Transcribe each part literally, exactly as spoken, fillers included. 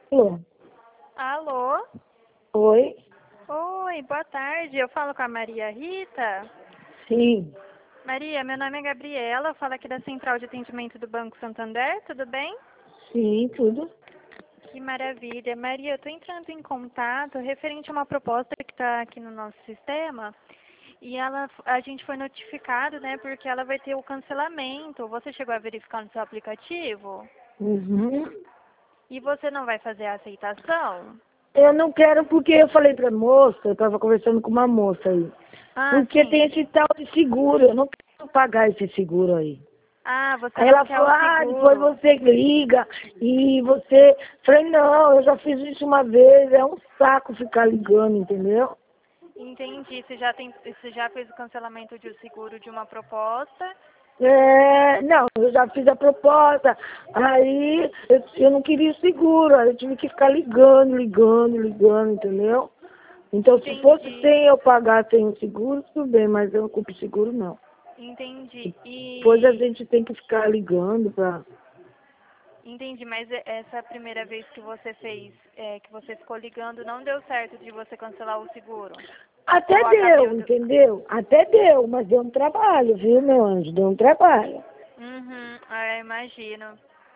Alô? Alô? Oi? Oi, boa tarde. Eu falo com a Maria Rita. Sim, Maria, meu nome é Gabriela, eu falo aqui da Central de Atendimento do Banco Santander, tudo bem? sim, tudo. Que maravilha. Maria, eu estou entrando em contato referente a uma proposta que está aqui no nosso sistema e ela, a gente foi notificado, né, porque ela vai ter o cancelamento. Você chegou a verificar no seu aplicativo? Uhum. E você não vai fazer a aceitação? Eu não quero porque eu falei pra moça, eu tava conversando com uma moça aí. Ah, Porque sim. tem esse tal de seguro, eu não quero pagar esse seguro aí. Ah, você Aí não ela quer falou, o ah, depois seguro. você liga e você. Falei, não, eu já fiz isso uma vez, é um saco ficar ligando, entendeu? Entendi. Você já tem, você já fez o cancelamento de um seguro de uma proposta? É, não, eu já fiz a proposta, aí eu, eu não queria o seguro, aí eu tive que ficar ligando, ligando, ligando, entendeu? Então, se fosse Entendi. sem eu pagar sem o seguro, tudo bem, mas eu não culpo o seguro, não. Entendi. Depois a E gente tem que ficar ligando pra... entendi, mas e- essa primeira vez que você fez, é, que você ficou ligando, não deu certo de você cancelar o seguro? Até Ou acabou deu, do... entendeu? Até deu, mas deu um trabalho, viu, meu anjo? Deu um trabalho. Uhum, ah, eu imagino.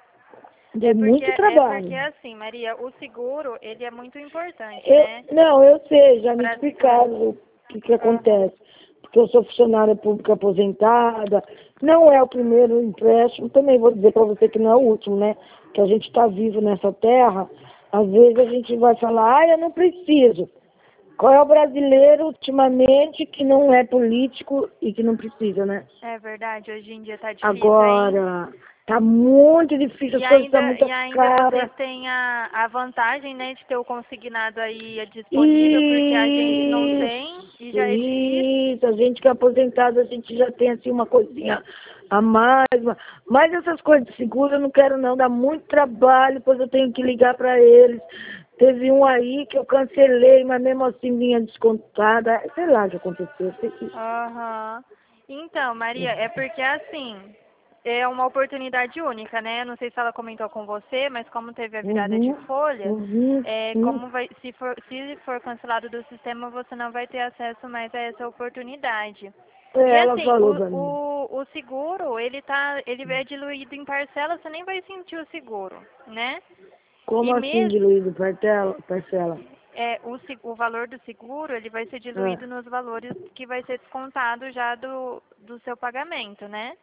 É Deu porque muito é porque trabalho. assim, Maria, o seguro, ele é muito importante, Eu, né? não, eu sei, já me Para segurar. explicaram o que, que Aham. acontece. Porque eu sou funcionária pública aposentada, não é o primeiro empréstimo, também vou dizer para você que não é o último, né? Que a gente está vivo nessa terra, às vezes a gente vai falar, ah, eu não preciso. Qual é o brasileiro, ultimamente, que não é político e que não precisa, né? É verdade, hoje em dia tá difícil, hein? Agora, tá muito difícil, E as coisas estão ainda, muito e ainda caras. vocês têm a, a vantagem, né, de ter o consignado aí disponível, porque a gente não tem e Isso, já é difícil. isso. A gente que é aposentado, a gente já tem assim uma coisinha a mais. Mas essas coisas de seguro eu não quero não, dá muito trabalho, pois eu tenho que ligar para eles. Teve um aí que eu cancelei, mas mesmo assim vinha descontada. Sei lá o que aconteceu. Sei que... Aham. Então, Maria, é porque assim, é uma oportunidade única, né? Não sei se ela comentou com você, mas como teve a virada de Uhum, folha, uhum, é, sim. como vai, se for, se for cancelado do sistema, você não vai ter acesso mais a essa oportunidade. É, E ela assim, falou o, pra mim. o, o seguro, ele tá, ele é diluído em parcelas, você nem vai sentir o seguro, né? Como E assim mesmo, diluído parcela, parcela? é, o, se- o valor do seguro, ele vai ser Ah, diluído nos valores que vai ser descontado já do, do seu pagamento, né?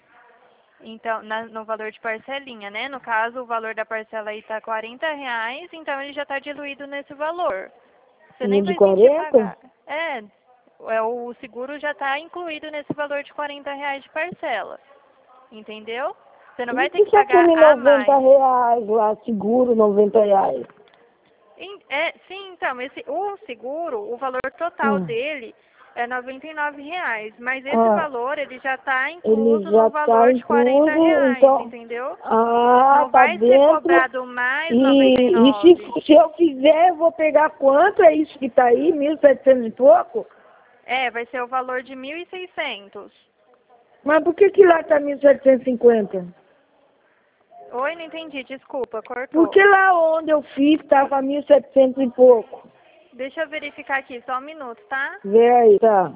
Então, na- no valor de parcelinha, né? No caso, o valor da parcela aí está quarenta reais, então ele já está diluído nesse valor. Você no nem de vai sentir quarenta? pagar. É, é o seguro já está incluído nesse valor de quarenta reais de parcela, entendeu? Você não E vai ter por que que pagar aquele a noventa mais. reais lá, seguro noventa reais? Em- É, sim, então, esse, o seguro, o valor total Hum. dele é noventa e nove reais, mas esse Ah, valor ele já está ele incluso já no está valor de quarenta incluso, reais, então, entendeu? ah, Não tá vai ser dentro. cobrado mais noventa e E, e nove. se, se eu fizer, eu vou pegar quanto? É isso que tá aí, mil e setecentos e pouco? É, vai ser o valor de mil e seiscentos. Mas por que que lá tá mil setecentos e cinquenta? Oi, não entendi, desculpa, Porque cortou. lá onde eu fiz tava mil e setecentos e pouco. Deixa eu verificar aqui, só um minuto, tá? Vê aí, tá.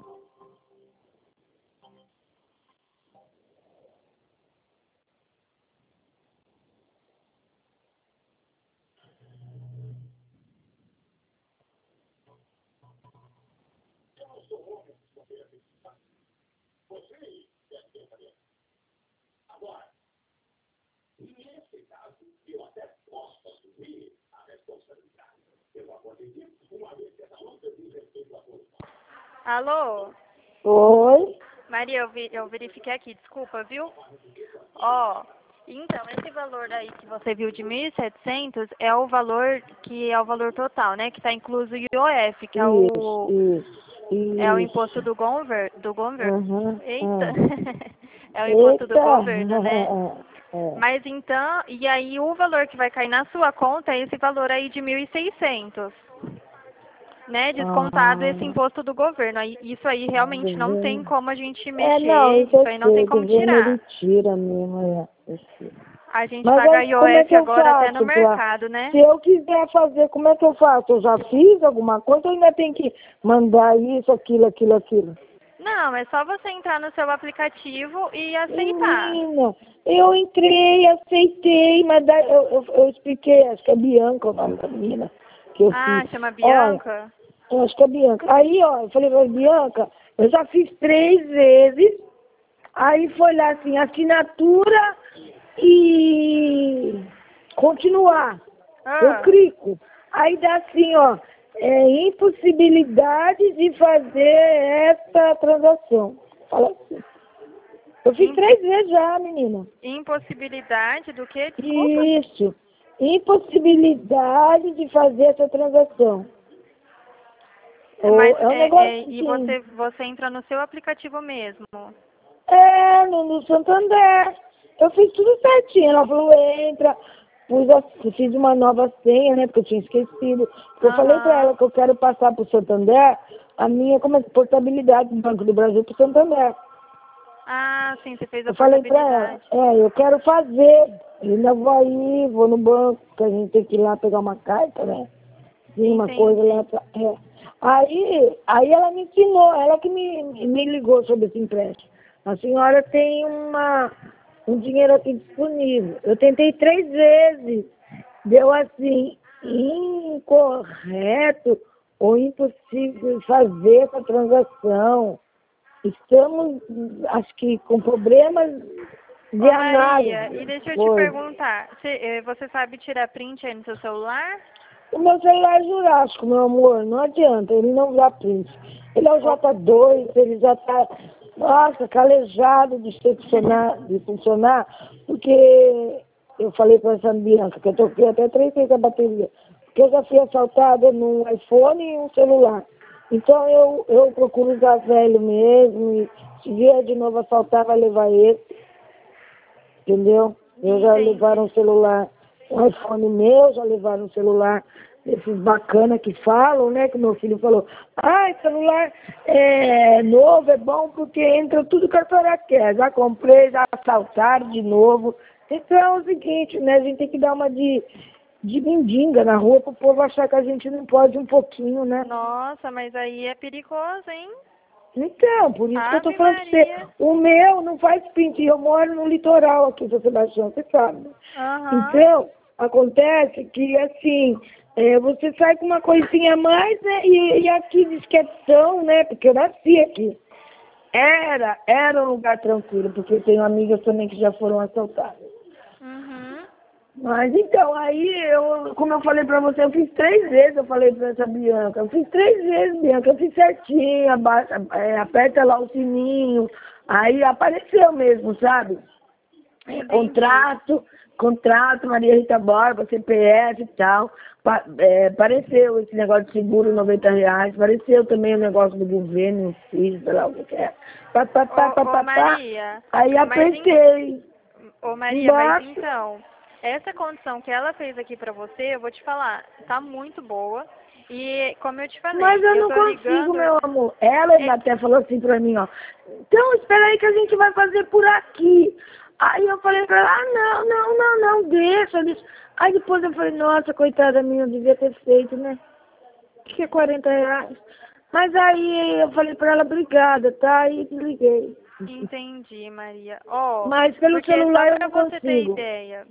Alô? Oi? Maria, eu, vi, eu verifiquei aqui, desculpa, viu? Ó, então, esse valor aí que você viu de mil e setecentos é o valor que é o valor total, né? Que está incluso o I O F, que é Isso, o, isso, é o imposto isso. do gover, do gover, Aham, eita, ah. é o imposto do Eita! governo, né? É. Mas então, e aí o valor que vai cair na sua conta é esse valor aí de mil e seiscentos. né, descontado esse Ah, imposto do governo. Aí, isso aí realmente não governo. tem como a gente É, mexer, não, isso isso eu aí não tem sei, como governo ele tirar. tira mesmo, é. Eu sei. A gente Mas paga aí, como é que I O F eu agora até no faço, pra... mercado, né? Se eu quiser fazer, como é que eu faço? Eu já fiz alguma coisa ou ainda tem que mandar isso, aquilo, aquilo, aquilo? Não, é só você entrar no seu aplicativo e aceitar. Menina, eu entrei, aceitei, mas daí eu, eu, eu expliquei, acho que é Bianca o nome da menina que eu Ah, fiz. chama Olha, Bianca? eu acho que é Bianca. Aí, ó, eu falei pra Bianca, eu já fiz três vezes, aí foi lá assim, assinatura e continuar. Eu Ah, clico. Aí dá assim, ó, é, impossibilidade de fazer essa transação. Fala assim. Eu fiz im- três vezes já, menina. impossibilidade do quê? Desculpa. Isso. Impossibilidade de fazer essa transação. É, Ou, mas é um é, negócio é, e assim. você, você entra no seu aplicativo mesmo. É, no, no Santander. Eu fiz tudo certinho. Ela falou, entra. Pus a, fiz uma nova senha, né? Porque eu tinha esquecido. Porque eu falei pra Aham. ela que eu quero passar pro Santander a minha como é, portabilidade do Banco do Brasil pro Santander. Ah, sim, você fez a Eu falei pra ela, portabilidade. é, eu quero fazer. Eu ainda vou aí, vou no banco, que a gente tem que ir lá pegar uma carta, né? Sim, uma coisa lá. Entendi. Pra, é. Aí, aí ela me ensinou, ela que me, me ligou sobre esse empréstimo. A senhora tem uma, um dinheiro aqui disponível. Eu tentei três vezes. Deu assim, incorreto ou impossível fazer essa transação. Estamos, acho que, com problemas de Ô Maria, análise. e deixa eu te Foi. perguntar, você, eh, você sabe tirar print aí no seu celular? O meu celular é jurássico, meu amor, não adianta, ele não dá print. Ele é o Ô, J dois, ele já está, nossa, calejado de funcionar, de funcionar, porque eu falei para essa Bianca que eu toquei até três vezes a bateria, porque eu já fui assaltada num iPhone e um celular. Então eu, eu procuro usar velho mesmo, e se vier de novo assaltar, vai levar esse, entendeu? Eu já levaram entendi. um celular, um iPhone meu, já levaram um celular esses bacana que falam, né? Que meu filho falou, ah, celular é novo, é bom porque entra tudo que a senhora quer. Já comprei, já assaltaram de novo. Então é o seguinte, né? A gente tem que dar uma de, de mendiga na rua pro povo achar que a gente não pode um pouquinho, né? Nossa, mas aí é perigoso, hein? Então, por isso que eu tô Ave falando pra você, Maria. o meu não faz pinto, e eu moro no litoral aqui, São Sebastião, você sabe. Aham. Então, acontece que, assim, é, você sai com uma coisinha a mais, né, e, e aqui diz que é tão, né, porque eu nasci aqui. Era, era um lugar tranquilo, porque eu tenho amigas também que já foram assaltadas. Uhum. Mas então, aí eu, como eu falei pra você, eu fiz três vezes, eu falei pra essa Bianca, eu fiz três vezes, Bianca, eu fiz certinho, abaixa, é, aperta lá o sininho, aí apareceu mesmo, sabe? É, Entendi. contrato, contrato, Maria Rita Borba, C P F e tal, pa, é, apareceu esse negócio de seguro, noventa reais, apareceu também o negócio do governo, fiz, sei lá o que é, pá, pá, pá, pá, Ô, ô pá, pá, Maria, aí mas em, apertei, ô Maria, mas embaixo. então, essa condição que ela fez aqui pra você, eu vou te falar, tá muito boa. E como eu te Mas falei, eu eu não tô consigo, ligando. meu amor. Ela ainda é, até falou assim pra mim, ó. Então, espera aí que a gente vai fazer por aqui. Aí eu falei pra ela, ah, não, não, não, não, deixa, deixa. Aí depois eu falei, nossa, coitada minha, eu devia ter feito, né? Que é quarenta reais. Mas aí eu falei pra ela, obrigada, tá? Aí desliguei. Entendi, Maria. Ó, Mas pelo porque só celular eu pra não você ter consigo. ideia,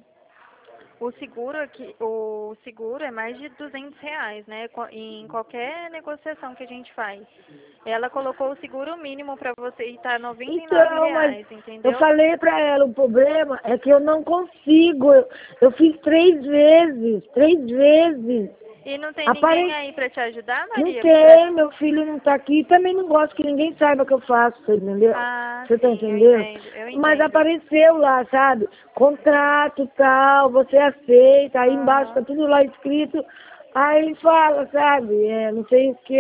o seguro aqui, o seguro é mais de duzentos reais, né? co- Em qualquer negociação que a gente faz. Ela colocou o seguro mínimo pra você e tá noventa e nove Então, mas reais, eu entendeu? falei pra ela, o problema é que eu não consigo. Eu, eu fiz três vezes, três vezes. E não tem ninguém Aparece. aí pra te ajudar, Não Maria? Pra... tem, meu filho não tá aqui. Também não gosto que ninguém saiba o que eu faço, você entendeu? Ah, Você tá sim, eu entendendo? entendo, eu Mas entendo. apareceu lá, sabe? Contrato tal, você aceita, aí embaixo tá Aham. tudo lá escrito. Aí fala, sabe? É, não sei o que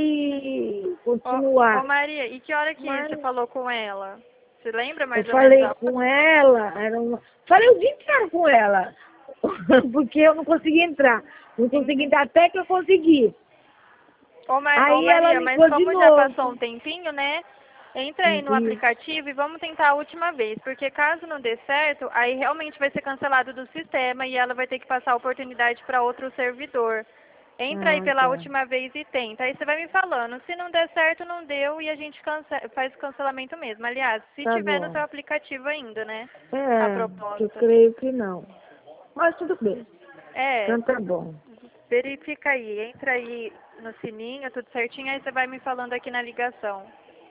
e Ô, ô continuar. Maria, e que hora que você Mas falou com ela? Você lembra eu mais ou menos falei a hora? com ela, era uma... falei o dia inteiro com ela, porque eu não consegui entrar. Não consegui Enten- entrar até que eu consegui. Ô, Mar ô Aí ela Maria, mas ligou de como já novo. passou um tempinho, né? Entra aí no Isso. aplicativo e vamos tentar a última vez, porque caso não dê certo, aí realmente vai ser cancelado do sistema e ela vai ter que passar a oportunidade para outro servidor. Entra aí Ah, pela tá. última vez e tenta. Aí você vai me falando. Se não der certo, não deu e a gente cance- faz o cancelamento mesmo. Aliás, se Tá tiver no bom. seu aplicativo ainda, né? A É, que eu proposta. creio que não. Mas tudo bem. É, Então tá bom. verifica aí. Entra aí no sininho, tudo certinho, aí você vai me falando aqui na ligação.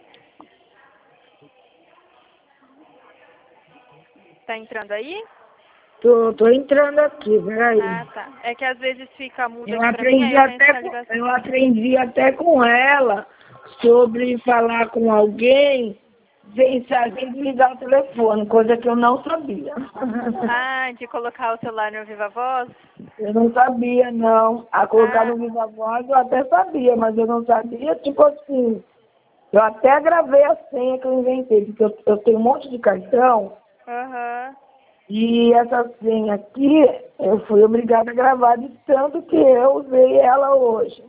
Tá entrando aí? Tô, tô entrando aqui, peraí. Ah, tá. É que às vezes fica mudo Eu aqui pra mim, aí aprendi eu penso até que a com, ligação. eu aprendi até com ela sobre falar com alguém sem saber desligar o telefone, coisa que eu não sabia. Ah, de colocar o celular no Viva Voz? Eu não sabia, não. A colocar Ah, no Viva Voz eu até sabia, mas eu não sabia, tipo assim. Eu até gravei a senha que eu inventei, porque eu, eu tenho um monte de cartão aham. e essa senha aqui eu fui obrigada a gravar de tanto que eu usei ela hoje.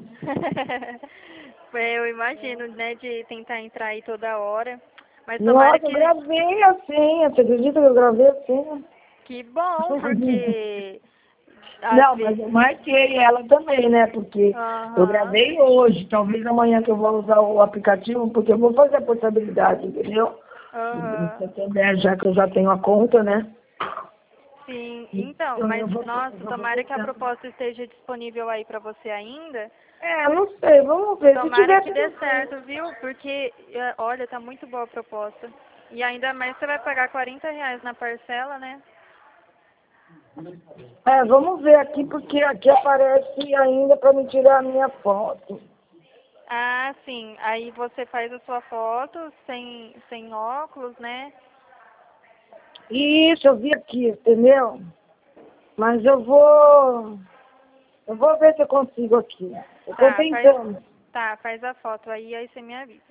Eu imagino, né, de tentar entrar aí toda hora. Mas tomara Nossa, eu que, gravei a senha, você acredita que eu gravei a senha? que bom, porque às Não, mas vezes. eu marquei ela também, né? Porque eu Aham, gravei hoje, talvez amanhã que eu vou usar o aplicativo, porque eu vou fazer a portabilidade, entendeu? No aham. Santander, já que eu já tenho a conta, né? Sim, então, Então mas eu vou, eu nossa, vou tomara que a fazer. proposta esteja disponível aí pra você ainda. É, não sei, vamos ver. Se Tomara tiver que dê tudo bem. certo, viu? Porque, eh, olha, tá muito boa a proposta. E ainda mais você vai pagar quarenta reais na parcela, né? É, vamos ver aqui, porque aqui aparece ainda para me tirar a minha foto. Ah, sim. Aí você faz a sua foto sem, sem óculos, né? Isso, eu vi aqui, entendeu? Mas eu vou. Eu vou ver se eu consigo aqui. Eu tô Tá, faz, tentando. tá, faz a foto aí, aí você me avisa.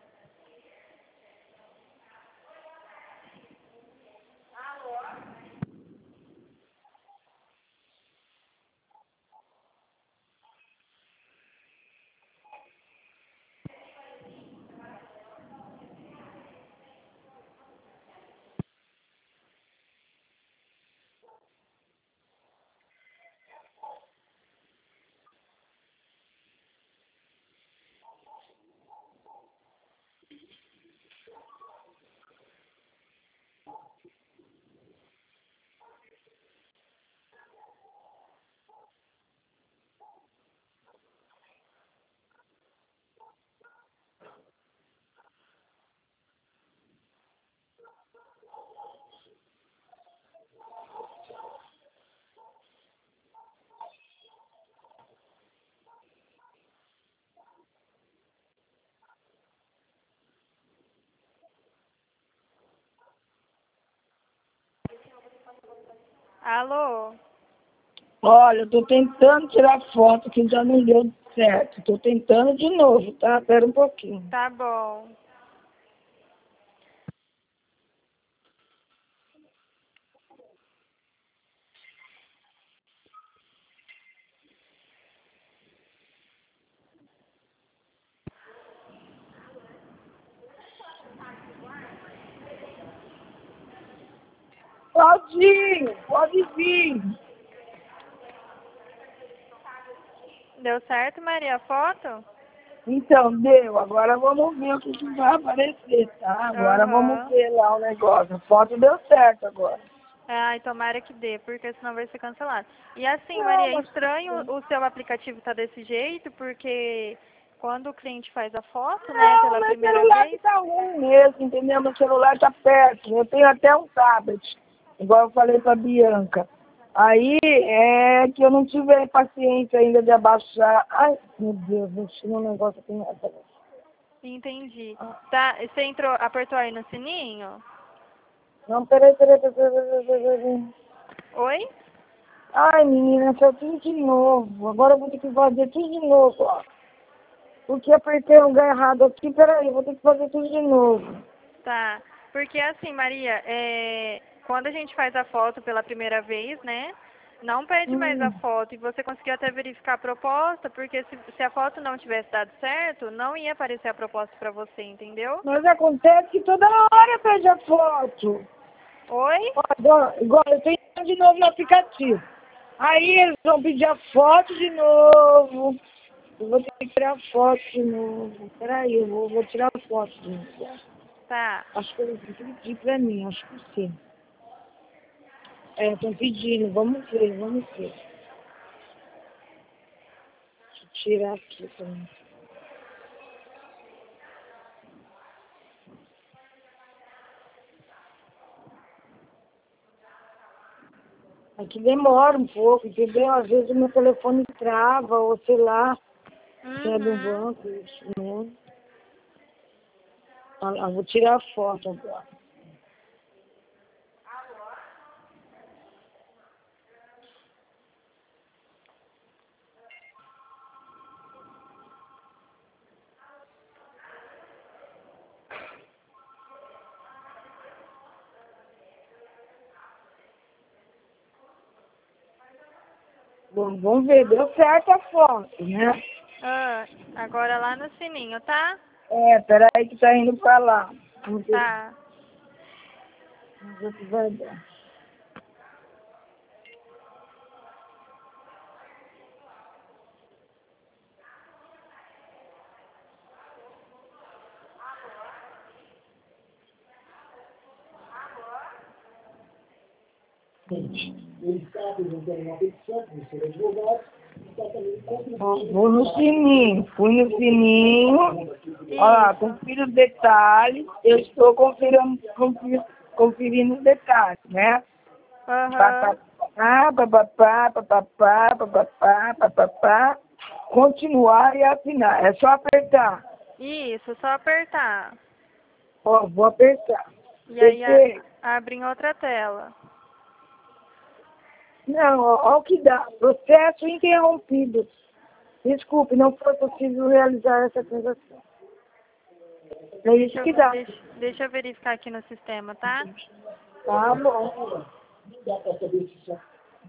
Alô? Olha, eu tô tentando tirar foto que já não deu certo. Tô tentando de novo, tá? Espera um pouquinho. Tá bom. Claudinho, pode vir. Deu certo, Maria, a foto? Então, deu. Agora vamos ver o que, que vai aparecer, tá? Agora vamos Aham. ver lá o negócio. A foto deu certo agora. Ai, tomara que dê, porque senão vai ser cancelado. E assim, Não, Maria, é mas tudo estranho bem. o seu aplicativo tá desse jeito, porque quando o cliente faz a foto, né, Não, pela meu primeira celular que vez. tá ruim mesmo, entendeu? Meu celular tá péssimo. Eu tenho até um tablet, igual eu falei pra Bianca. Aí é que eu não tive paciência ainda de abaixar. Ai, meu Deus, mexi no negócio aqui. na- Entendi. Tá, você entrou, apertou aí no sininho? Não, peraí, peraí, peraí, peraí, peraí, peraí. Oi? Ai, menina, só tudo de novo. Agora eu vou ter que fazer tudo de novo, ó. Porque apertei o lugar errado aqui. Peraí, eu vou ter que fazer tudo de novo. Tá. Porque assim, Maria, é, quando a gente faz a foto pela primeira vez, né? Não pede mais a Hum. foto. E você conseguiu até verificar a proposta, porque se, se a foto não tivesse dado certo, não ia aparecer a proposta para você, entendeu? Mas acontece que toda hora pede a foto. Oi? Ó, Igual, igual eu tô entrando de novo no aplicativo. Aí eles vão pedir a foto de novo. Eu vou ter que tirar a foto de novo. Peraí, eu vou, vou tirar a foto de novo. Tá. Acho que eles vão pedir pra mim, acho que sim. É, estão pedindo, vamos ver, vamos ver. Deixa eu tirar aqui também. Aqui demora um pouco, entendeu? Às vezes o meu telefone trava, ou sei lá, se é do Uhum. banco, isso, né? Ah, ah, vou tirar a foto agora. Bom, vamos ver, deu certo a foto, né? Ah, agora lá no sininho, tá? É, peraí que tá indo pra lá. Vamos ver, Tá. vamos ver se vai dar. Ele está apresentando uma petição para o seu advogado, está também contribuindo. Ó, vou no sininho, fui no sininho. Olha lá, Isso. confira os detalhes. Eu estou conferindo, confir, conferindo os detalhes, né? Aham. Papapá, papapá, papapá, papapá, papapá. Continuar e assinar. É só apertar. Isso, só apertar. Ó, vou apertar. E aí a, Perfeito. abre em outra tela. Não, ó, ó o que dá. Processo interrompido. Desculpe, não foi possível realizar essa transação. É isso Deixa eu, que dá. deixa, deixa eu verificar aqui no sistema, tá? Tá bom. Não dá para saber se isso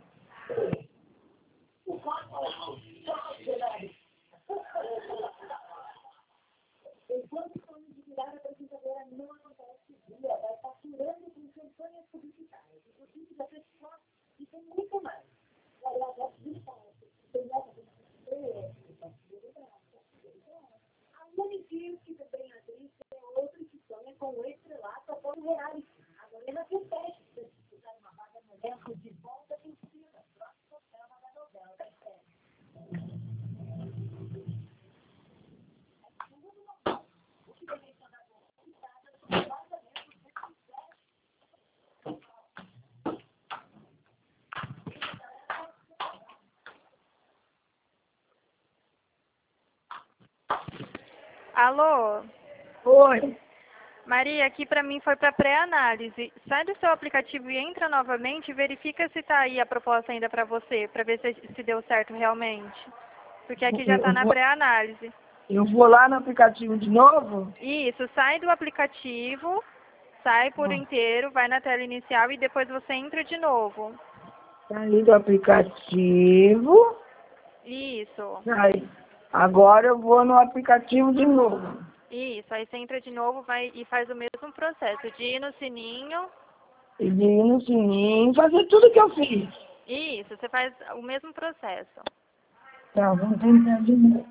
Alô? Oi. Maria, aqui pra mim foi pra pré-análise. Sai do seu aplicativo e entra novamente e verifica se tá aí a proposta ainda pra você, pra ver se, se deu certo realmente. Porque aqui já tá Eu na vou, pré-análise. eu vou lá no aplicativo de novo? Isso, sai do aplicativo, sai por inteiro, vai na tela inicial e depois você entra de novo. Saí do aplicativo. Isso, Aí. Agora eu vou no aplicativo de novo. isso. Aí você entra de novo vai, e faz o mesmo processo de ir no sininho. E de ir no sininho, fazer tudo que eu fiz. Isso, você faz o mesmo processo. Tá, vamos tentar de novo.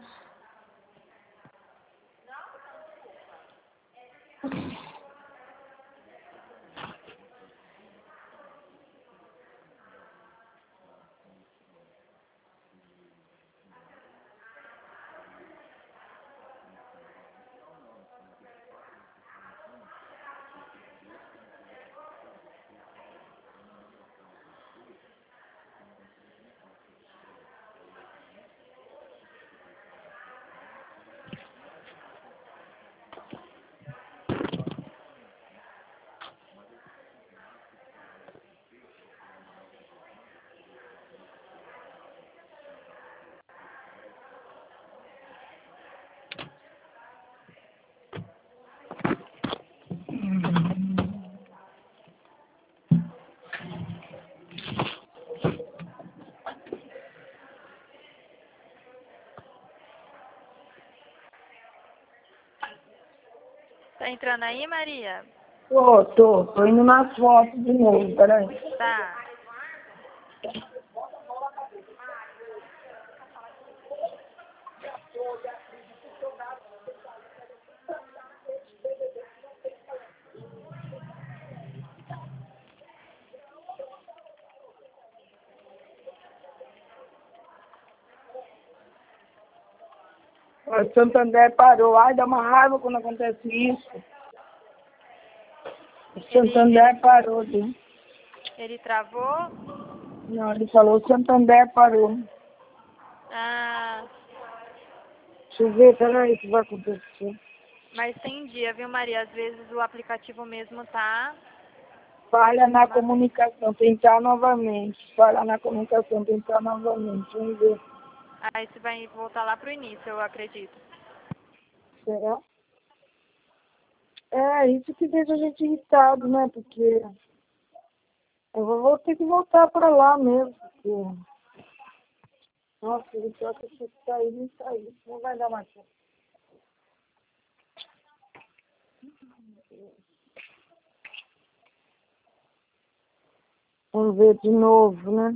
Tá entrando aí, Maria? Tô, tô. Tô indo nas fotos de novo, peraí. Tá. O Santander parou. Ai, dá uma raiva quando acontece isso. O Santander parou, viu? Ele travou? Não, ele falou, o Santander parou. Ah, Deixa eu ver, peraí, o que vai acontecer. mas tem dia, viu, Maria? Às vezes o aplicativo mesmo tá... Falha na comunicação, tentar novamente. Falha na comunicação, tentar novamente. Vamos ver. Aí você vai voltar lá pro início, eu acredito. Será? É, isso que deixa a gente irritado, né? Porque eu vou, vou ter que voltar pra lá mesmo. Porque... Nossa, ele pior que se sair, não sair. Não vai dar mais certo. Vamos ver de novo, né?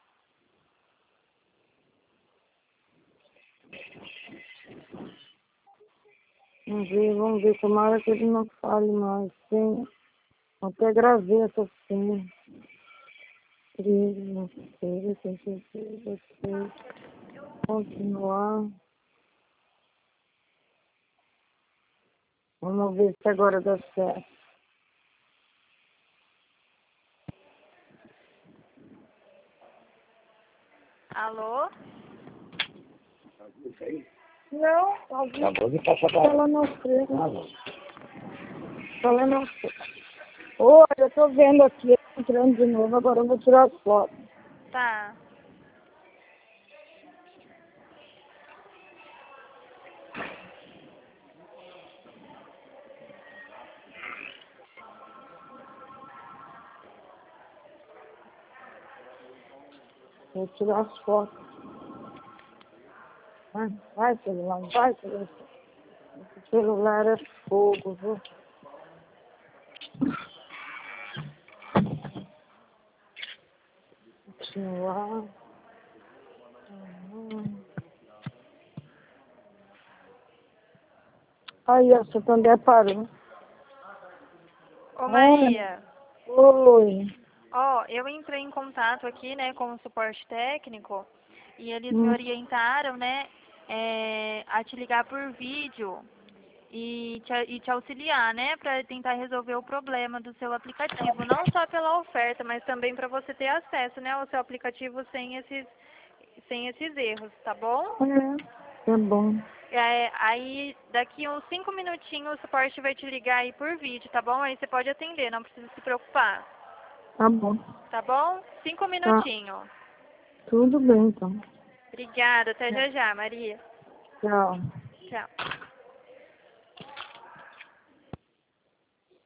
Vamos ver, vamos ver. Tomara que ele não fale mais. Sim. Até gravei essa cena. treze, não sei, sessenta e seis, continuar. Vamos ver se agora dá certo. Alô? Não, alguém Acabou de passar pra... fala não sei. Ah, não. Fala não sei. Oi, eu tô vendo aqui, entrando de novo, agora eu vou tirar as fotos. Tá. Vou tirar as fotos. Vai, vai celular, vai celular. Esse celular é fogo, viu? Continuar. Uhum. Aí, ó, Santander parou. Ô, Maria. Oi. Ó, eu entrei em contato aqui, né, com o suporte técnico e eles me Hum. orientaram, né, é, a te ligar por vídeo e te, e te auxiliar, né, para tentar resolver o problema do seu aplicativo, não só pela oferta, mas também para você ter acesso, né, ao seu aplicativo sem esses, sem esses erros, tá bom? É, tá bom. É, aí, daqui uns cinco minutinhos o suporte vai te ligar aí por vídeo, tá bom? Aí você pode atender, não precisa se preocupar. Tá bom. Tá bom? Cinco Tá. minutinhos. Tudo bem, então. Obrigada. Até já já, Maria. Tchau. Tchau.